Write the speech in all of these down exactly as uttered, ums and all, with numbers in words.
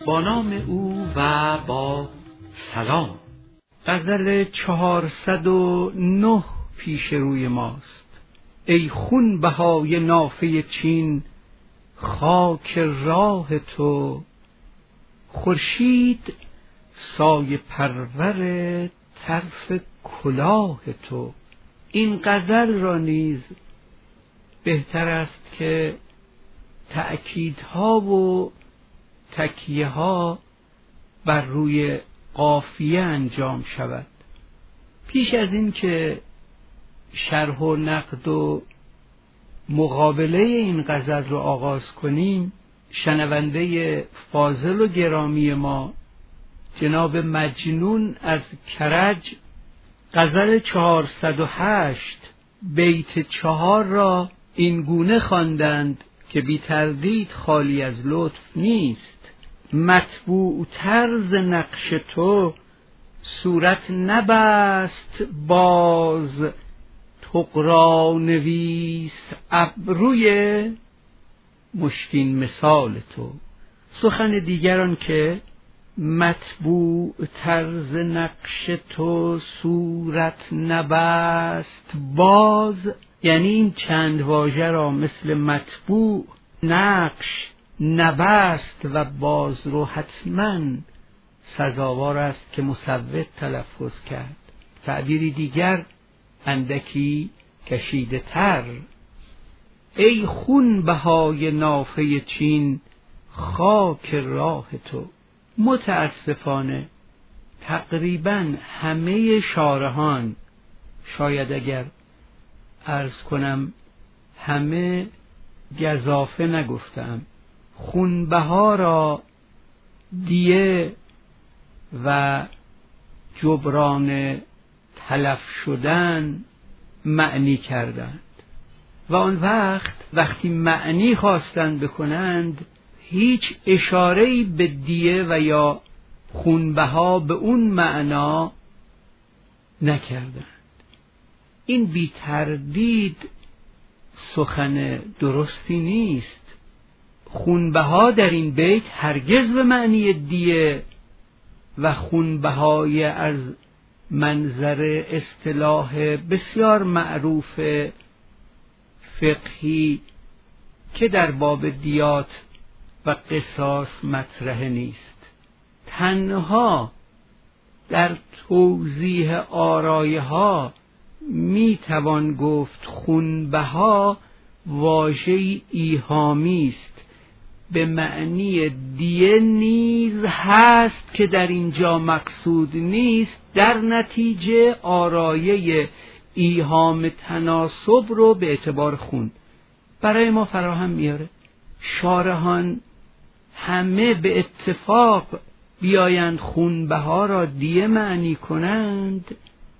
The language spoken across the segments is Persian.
با نام او و با سلام. غزل چهارصد و نه پیش روی ماست. ای خون بهای نافه چین، خاک راه تو، خورشید سایه پرور طرف کلاه تو. این غزل را نیز بهتر است که تأکیدها و تکیه ها بر روی قافیه انجام شود. پیش از این که شرح و نقد و مقابله این غزل رو آغاز کنیم، شنونده فاضل و گرامی ما جناب مجنون از کرج غزل چهارصد و هشت بیت چهار را این گونه خواندند که بی تردید خالی از لطف نیست. مطبوع طرز نقش تو، صورت نبست باز، طغرا نویس ابروی مشکین مثال تو. سخن دیگران که مطبوع طرز نقش تو، صورت نبست باز، یعنی این چند واژه را مثل مطبوع، نقش، نبست و باز رو حتما سزاوار است که مسوق تلفظ کرد. تعبیری دیگر اندکی کشیده تر. ای خون بهای نافه چین، خاک راه تو. متاسفانه تقریبا همه شارحان، شاید اگر عرض کنم همه گزافه نگفتم، خونبها را دیه و جبران تلف شدن معنی کردند و آن وقت وقتی معنی خواستند بکنند هیچ اشاره‌ای به دیه و یا خونبها به اون معنا نکردند. این بی تردید سخن درستی نیست. خونبها در این بیت هرگز به معنی دیه و خونبهای از منظر اصطلاح بسیار معروف فقهی که در باب دیات و قصاص مطرح نیست. تنها در توضیح آرایه ها می توان گفت خونبها واژه‌ای ایهامی است، به معنی دیه نیز هست که در اینجا مقصود نیست. در نتیجه آرایه ایهام تناسب رو به اعتبار خون برای ما فراهم میاره. شارحان همه به اتفاق بیایند خونبها را دیه معنی کنند،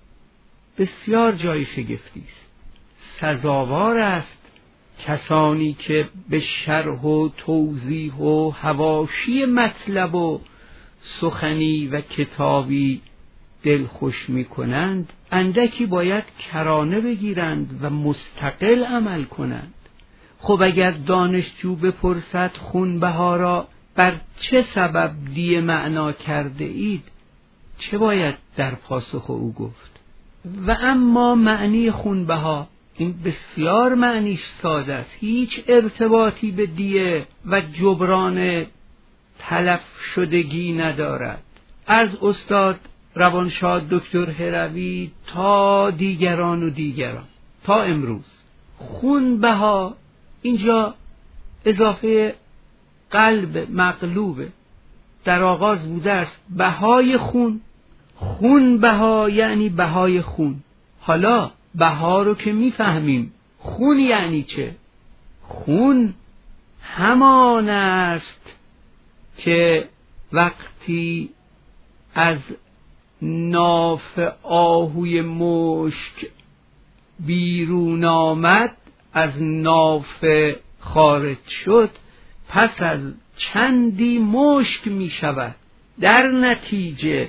بسیار جای شگفتی است. سزاوار است کسانی که به شرح و توضیح و حواشی مطلب و سخنی و کتابی دلخوش می کنند اندکی باید کرانه بگیرند و مستقل عمل کنند. خب اگر دانشجو بپرسد خونبها را بر چه سبب دیه معنا کرده اید، چه باید در پاسخ او گفت؟ و اما معنی خونبها این بسیار معنیش ساده است، هیچ ارتباطی به دیه و جبران تلف شدگی ندارد. از استاد روانشاد دکتر هروی تا دیگران و دیگران تا امروز خونبها اینجا اضافه قلب مقلوبه، در آغاز بوده است بهای خون، خون بها یعنی بهای خون. حالا بها رو که میفهمیم، خون یعنی چه؟ خون همان است که وقتی از ناف آهوی مشک بیرون آمد، از ناف خارج شد، پس از چندی مشک می شود. در نتیجه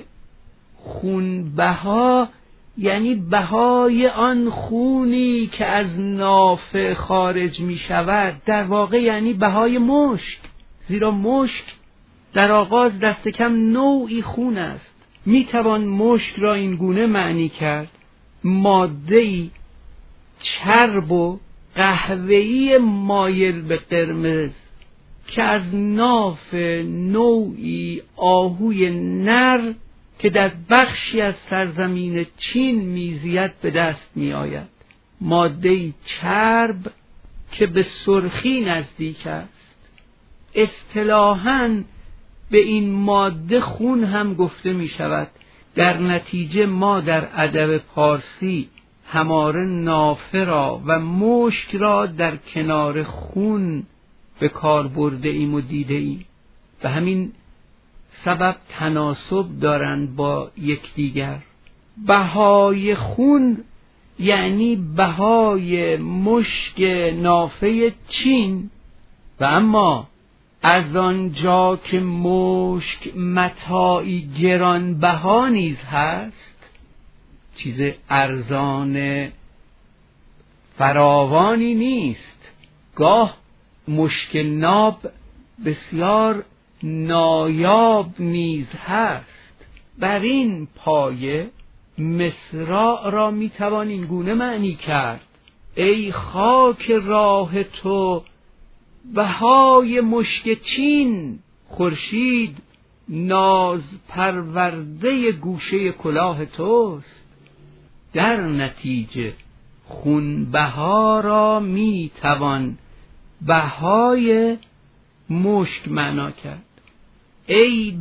خونبها یعنی بهای آن خونی که از ناف خارج می شود، در واقع یعنی بهای مشک، زیرا مشک در آغاز دست کم نوعی خون است. میتوان مشک را این گونه معنی کرد: ماده‌ای چرب و قهوه‌ای مایل به قرمز که از ناف نوعی آهوی نر که در بخشی از سرزمین چین میزید به دست می آید. ماده‌ای چرب که به سرخی نزدیک است. اصطلاحاً به این ماده خون هم گفته می شود. در نتیجه ما در ادب پارسی هماره نافه را و مشک را در کنار خون به کار برده ایم و دیده ایم. به همین سبب تناسب دارند با یکدیگر. بهای خون یعنی بهای مشک نافه چین، و اما از آنجا که مشک متاعی گرانبها نیز هست، چیز ارزان فراوانی نیست، گاه مشک ناب بسیار نایاب نیز هست. بر این پایه مصرع را میتوان این گونه معنی کرد: ای خاک راه تو بهای مشک چین، خورشید ناز پرورده گوشه کلاه توست. در نتیجه خونبها را میتوان بهای مشک معنا کرد. ای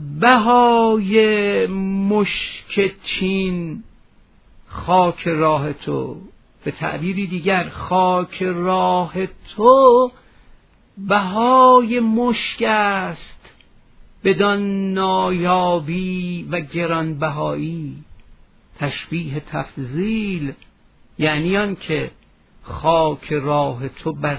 بهای مشک چین، خاک راه تو. به تعبیری دیگر، خاک راه تو بهای مشک است بدان نایابی و گرانبهایی. تشبیه تفضیل یعنی آن که خاک راه تو بر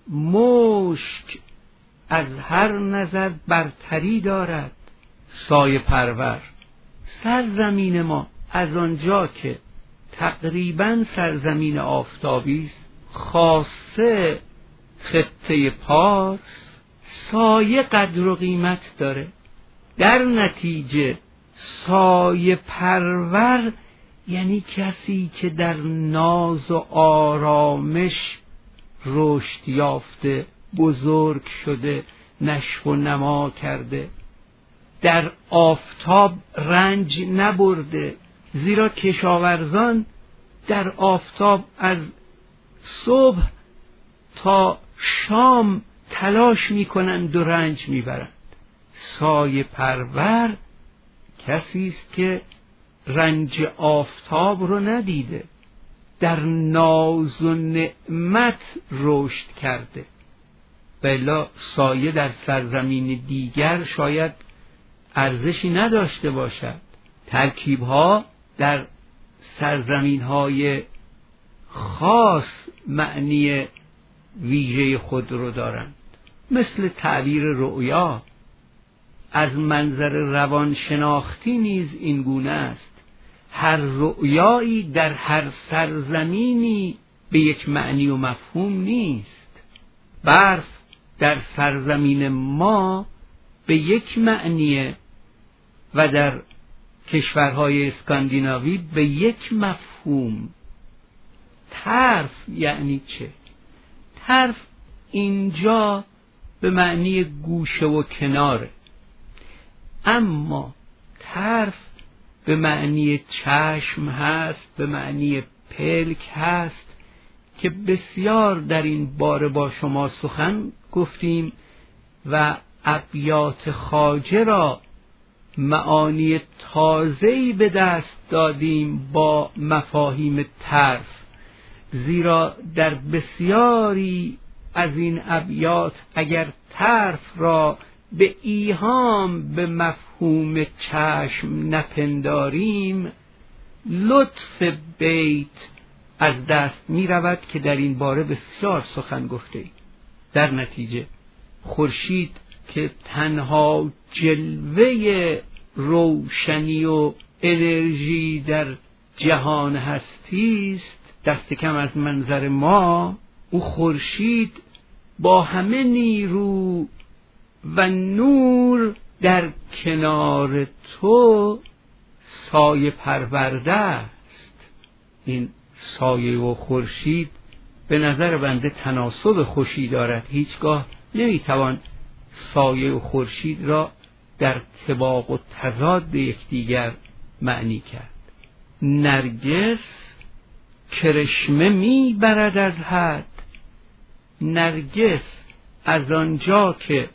مشک از هر نظر برتری دارد. سایه پرور سرزمین ما از آنجا که تقریباً سرزمین آفتابی است، خاصه خطه پارس، سایه قدر و قیمت داره. در نتیجه سایه پرور یعنی کسی که در ناز و آرامش رشد یافته، بزرگ شده، نشو و نما کرده، در آفتاب رنج نبرده. زیرا کشاورزان در آفتاب از صبح تا شام تلاش میکنند و رنج میبرند. سایه پرور کسی است که رنج آفتاب رو ندیده، در ناز و نعمت رشد کرده. بلا سایه در سرزمین دیگر شاید ارزشی نداشته باشد. ترکیب‌ها در سرزمین‌های خاص معنی ویژه خود رو دارند. مثل تعبیر رؤیا از منظر روانشناختی نیز این گونه است. هر رؤیایی در هر سرزمینی به یک معنی و مفهوم نیست. برف در سرزمین ما به یک معنیه و در کشورهای اسکاندیناوی به یک مفهوم. طرف یعنی چه؟ طرف اینجا به معنی گوشه و کناره، اما طرف به معنی چشم هست، به معنی پلک هست که بسیار در این باره با شما سخن گفتیم و ابیات خواجه را معانی تازه‌ای به دست دادیم با مفاهیم طرف. زیرا در بسیاری از این ابیات اگر طرف را به ایهام به مفهوم چشم نپنداریم، لطف بیت از دست می رود که در این باره بسیار سخن گفته ایم. در نتیجه خورشید که تنها جلوه روشنی و انرژی در جهان هستی است، دست کم از منظر ما او خورشید با همه نیرو و نور در کنار تو سایه پرورده است. این سایه و خورشید به نظر بنده تناسب خوشی دارد. هیچگاه نمیتوان سایه و خورشید را در طباق و تضاد یکدیگر معنی کرد. نرگس کرشمه می برد از حد. نرگس از آنجا که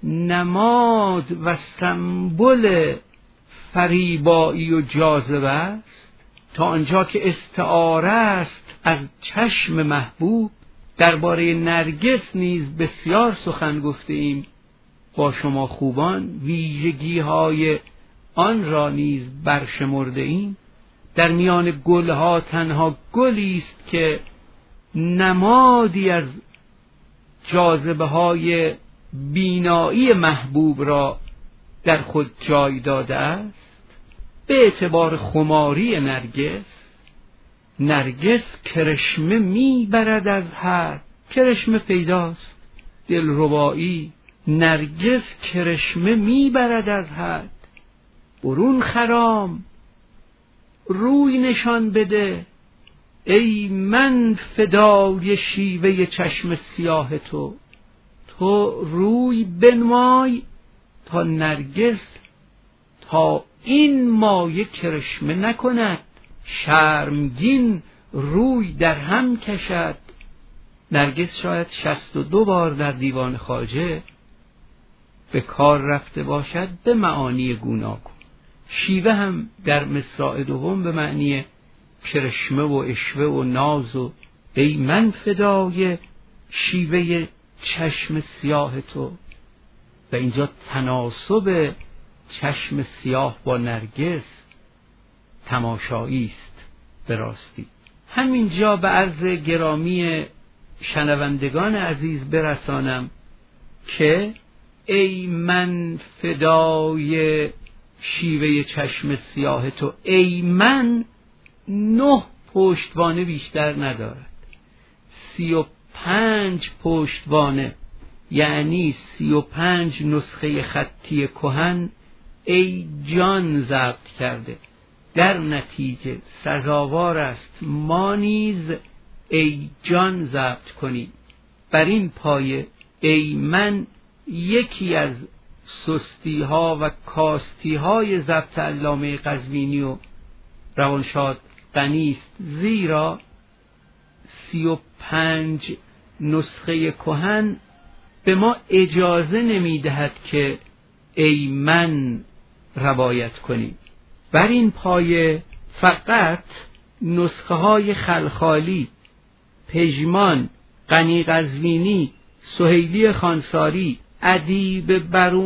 نماد و سمبل فریبایی و جاذبه است، تا آنجا که استعاره است از چشم محبوب. درباره نرگس نیز بسیار سخن گفته ایم با شما خوبان، ویژگی های آن را نیز برشمرده ایم. در میان گلها تنها گلی است که نمادی از جاذبه های بینایی محبوب را در خود جای داده است. به اعتبار خماری نرگس، نرگس کرشمه می برد از حد. کرشمه پیداست، دلربایی. نرگس کرشمه می برد از حد. برون خرام، روی نشان بده، ای من فدای شیوه چشم سیاه تو. تو روی بنمای تا نرگس تا این مایه کرشمه نکند، شرمگین روی در هم کشد. نرگس شاید شصت و دو بار در دیوان خواجه به کار رفته باشد به معانی گوناگون. شیوه هم در مصرع دوم به معنی کرشمه و اشوه و ناز و ای من فدای شیوه چشم سیاه تو. و اینجا تناسب چشم سیاه با نرگس تماشایی است به راستی. همینجا به عرض گرامی شنوندگان عزیز برسانم که ای من فدای شیوه چشم سیاه تو، ای من نه پشتوانه بیشتر ندارد، سی و پنج پشتوانه، یعنی سی و پنج نسخه خطی کهن ای جان ضبط کرده. در نتیجه سزاوار است ما نیز ای جان ضبط کنیم. بر این پایه ای من یکی از سستی ها و کاستی های ضبط علامه قزوینی و روانشاد غنی است، زیرا سی و پنج نسخه کهن به ما اجازه نمیدهد که ای من روایت کنیم. بر این پایه فقط نسخه های خلخالی، پژمان، غنی قزوینی، سهیلی خانساری، ادیب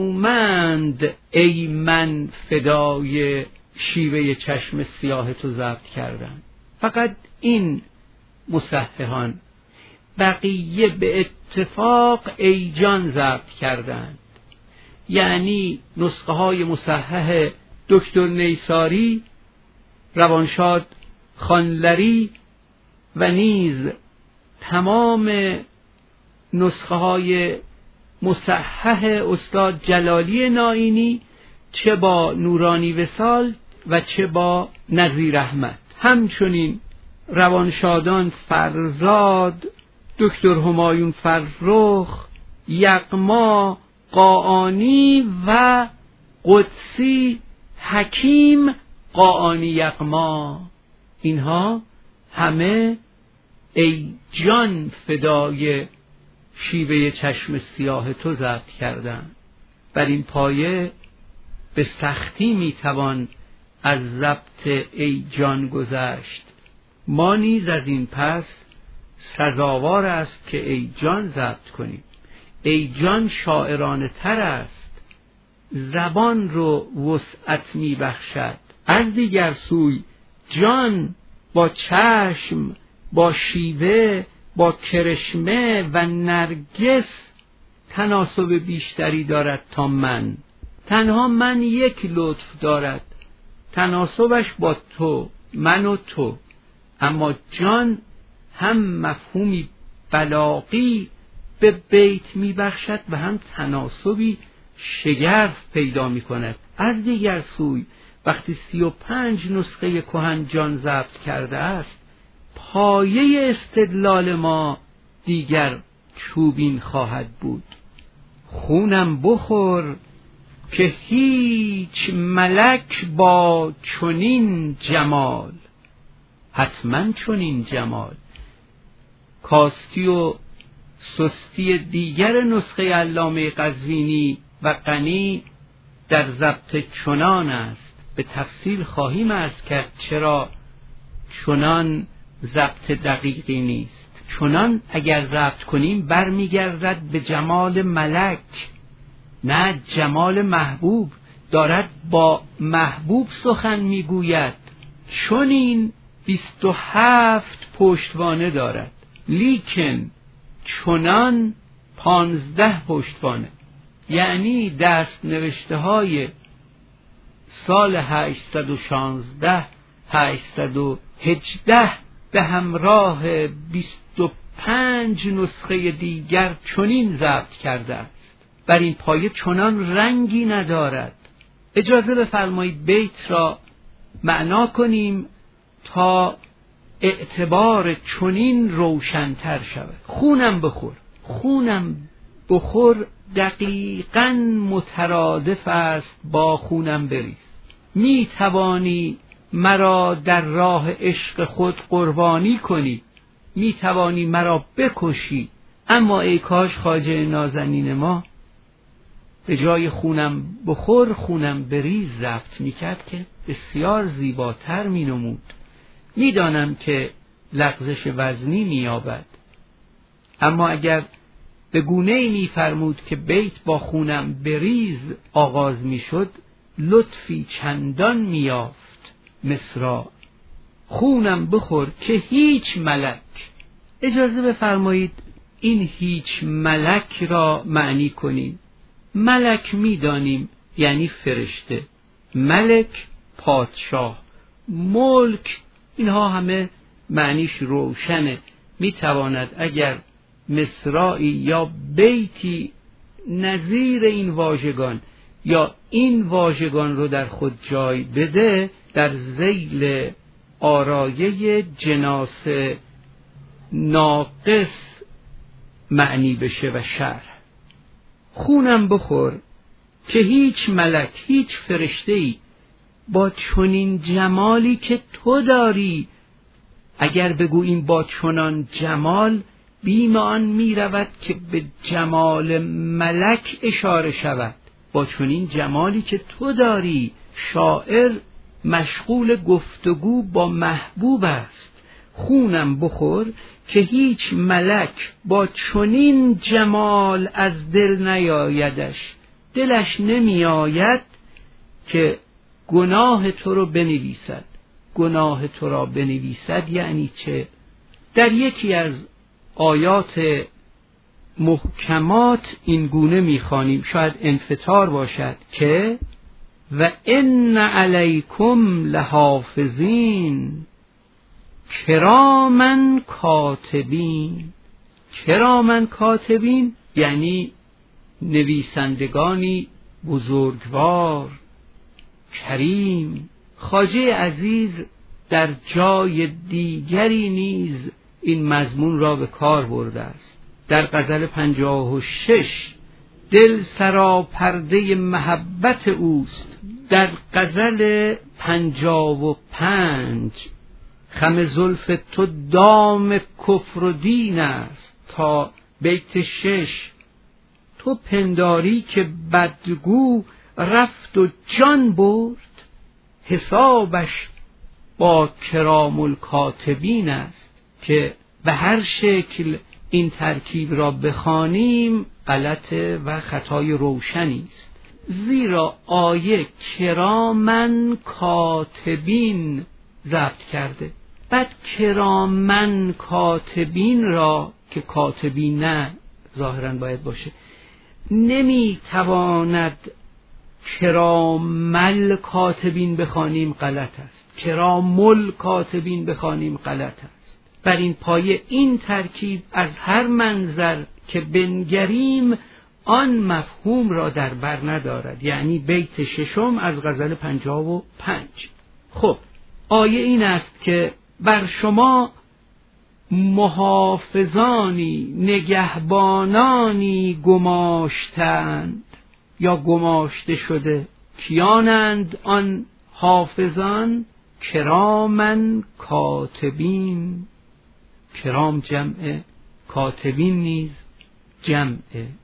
برومند ای من فدای شیوه چشم سیاه تو ضبط کردند. فقط این مصححان، بقیه به اتفاق ای جان ضبط کردند. یعنی نسخه های مصحح دکتر نیساری، روانشاد خانلری و نیز تمام نسخه های مصحح استاد جلالی نائینی، چه با نورانی وصال و چه با نظیر احمد، همچنین روانشادان فرزاد، دکتر همایون فرخ، یغما، قاآنی و قدسی حکیم قاآنی یغما، اینها همه ای جان فدای شیوه چشم سیاه تو ضبط کردند. بر این پایه به سختی میتوان از ضبط ای جان گذشت. ما نیز از این پس سزاوار است که ای جان ضبط کنیم. ای جان شاعرانه تر است، زبان رو وسعت می بخشد. از دیگر سوی جان با چشم، با شیوه، با کرشمه و نرگس تناسب بیشتری دارد تا من. تنها من یک لطف دارد، تناسبش با تو، من و تو. اما جان هم مفهومی بلاغی به بیت می بخشد و هم تناسبی شگرف پیدا می کند. از دیگر سوی وقتی سی و پنج نسخه کهن جان ضبط کرده است، پایه استدلال ما دیگر چوبین خواهد بود. خونم بخور که هیچ ملک با چنین جمال، حتما چنین جمال. کاستی و سستی دیگر نسخه علامه قزوینی و غنی در ضبط چنان است. به تفصیل خواهیم عرض کرد چرا چنان ضبط دقیقی نیست. چنان اگر ضبط کنیم برمیگردد به جمال ملک، نه جمال محبوب. دارد با محبوب سخن میگوید. چنین بیست و هفت پشتوانه دارد، لیکن چنان پانزده پشتوانه. یعنی دست نوشته های سال هشتصد و شانزده هشتصد و هجده به همراه بیست و پنج نسخه دیگر چنین ضبط کرده است. بر این پایه چنان رنگی ندارد. اجازه بفرمایید بیت را معنا کنیم تا اعتبار چنین روشن‌تر شود. خونم بخور. خونم بخور دقیقاً مترادف است با خونم بریز. می توانی مرا در راه عشق خود قربانی کنی، می توانی مرا بکشی، اما ای کاش خواجه نازنین ما به جای خونم بخور خونم بریز ضبط می کرد که بسیار زیباتر می نمود. می دانم که لغزش وزنی می یابد، اما اگر به گونه‌ای می فرمود که بیت با خونم بریز آغاز می شد، لطفی چندان می یافت مصرع. خونم بخور که هیچ ملک. اجازه بفرمایید این هیچ ملک را معنی کنیم. ملک می دانیم یعنی فرشته، ملک پادشاه، ملک، اینها همه معنیش روشنه. می تواند اگر مصرعی یا بیتی نظیر این واژگان یا این واژگان رو در خود جای بده، در ذیل آرایه جناس ناقص معنی بشه و شرح. خونم بخور که هیچ ملک، هیچ فرشته‌ای با چنین جمالی که تو داری، اگر بگوییم با چنان جمال، بیم آن می رود که به جمال ملک اشاره شود. با چنین جمالی که تو داری، شاعر مشغول گفتگو با محبوب است. خونم بخور که هیچ ملک با چنین جمال از دل نیایدش. دلش نمی آید که گناه تو رو بنویسد. گناه تو را بنویسد یعنی چه؟ در یکی از آیات محکمات این گونه میخوانیم، شاید انفطار باشد، که و ان علیکم لحافظین کراما کاتبین. کراما کاتبین یعنی نویسندگانی بزرگوار، کریم. خواجه عزیز در جای دیگری نیز این مضمون را به کار برده است. در غزل پنجاه و شش دل سرا پرده محبت اوست. در غزل پنجاه و پنج خم زلف تو دام کفر و دین است. تا بیت شش تو پنداری که بدگو رفت و جان برد، حسابش با کرام الکاتبین است. که به هر شکل این ترکیب را بخوانیم غلطه و خطای روشنی است، زیرا آیه کرامن کاتبین ضبط کرده. بعد کرامن کاتبین را که کاتبین نه ظاهراً باید باشه، نمی تواند کرامل کاتبین بخوانیم، غلط است. کرامل کاتبین بخوانیم، غلط است. بر این پایه این ترکیب از هر منظر که بنگریم آن مفهوم را در بر ندارد. یعنی بیت ششم از غزل پنجاه و پنج. خب آیه این است که بر شما محافظانی نگهبانانی گماشتند یا گماشته شده. کیانند آن حافظان؟ کرامن کاتبین. کرام جمع، کاتبین نیز جمع.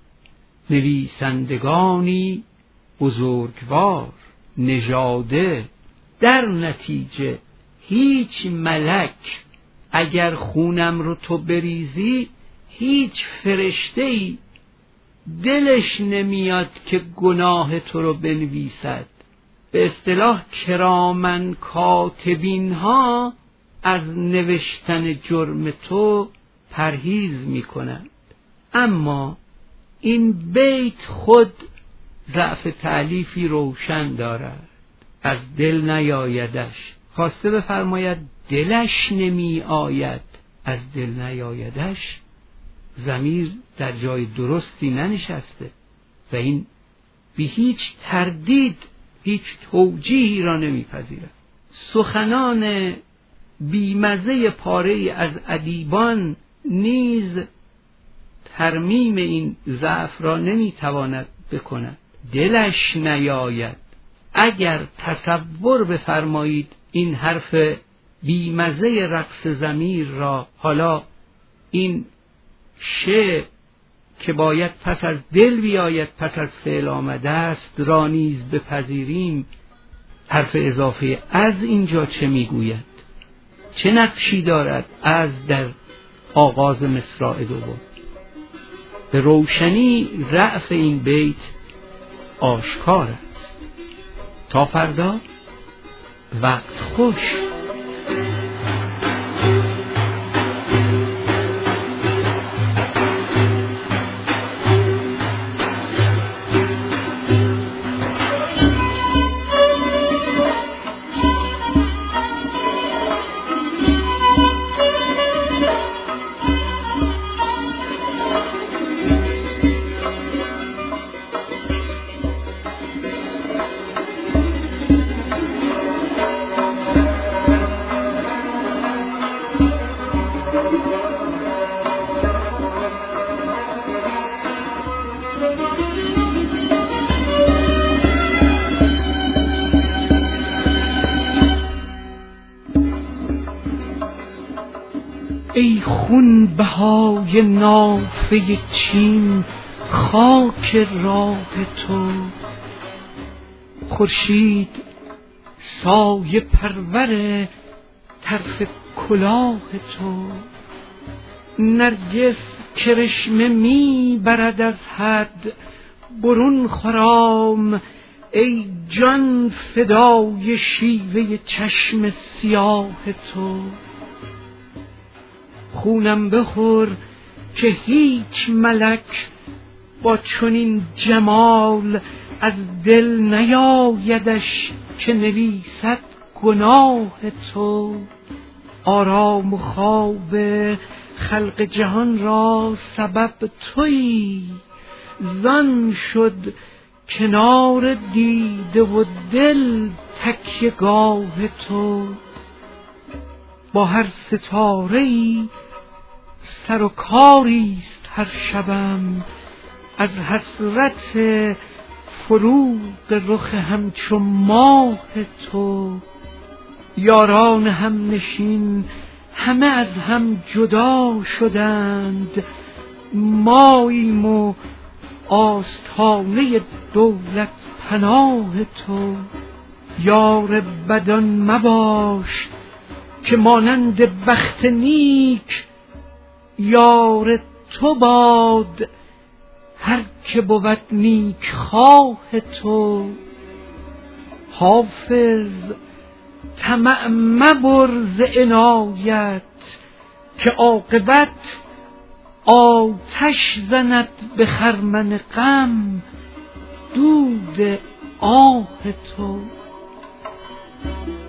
نویسندگانی بزرگوار نژاده. در نتیجه هیچ ملک اگر خونم رو تو بریزی، هیچ فرشته‌ای دلش نمیاد که گناه تو رو بنویسد. به اصطلاح کرامن کاتبین ها از نوشتن جرم تو پرهیز میکنند. اما این بیت خود ضعف تألیفی روشن دارد. از دل نیایدش، خواسته بفرماید دلش نمی آید. از دل نیایدش، ضمیر در جای درستی ننشسته و این بی هیچ تردید هیچ توجیهی را نمیپذیرد. سخنان بیمزه پاره‌ای از ادیبان نیز ترمیم این ضعف را نمیتواند بکند. دلش نیاید. اگر تصور بفرمایید این حرف بیمزه رقص ضمیر را، حالا این شعر که باید پس از دل بیاید پس از فعل آمده است را نیز بپذیریم، حرف اضافه از اینجا چه میگوید؟ چه نقشی دارد از در آغاز مصرع دوم؟ به روشنی ضعف این بیت آشکار است. تا فردا، وقت خوش. ای خون بهای نافه چین خاک راه تو، خورشید سایه پرور طرف کلاه تو. نرگس کرشمه می برد از حد برون خرام، ای جان فدای شیوه چشم سیاه تو. خونم بخور که هیچ ملک با چنین جمال از دل نیایدش که نویسد گناه تو. آرام و خواب خلق جهان را سبب تویی، زان شد کنار دیده و دل تکیه گاه تو. با هر ستاره‌ای سر و کاریست هر شبم، از حسرت فروغ رخ همچو ماه تو. یاران هم نشین همه از هم جدا شدند، ماییم و آستانه دولت پناه تو. یار بدان مباش که مانند بخت نیک، یار تو باد هر که بود نیک خواه تو. حافظ طمع مبر ز عنایت که عاقبت آتش زند به خرمن غم دود آه تو.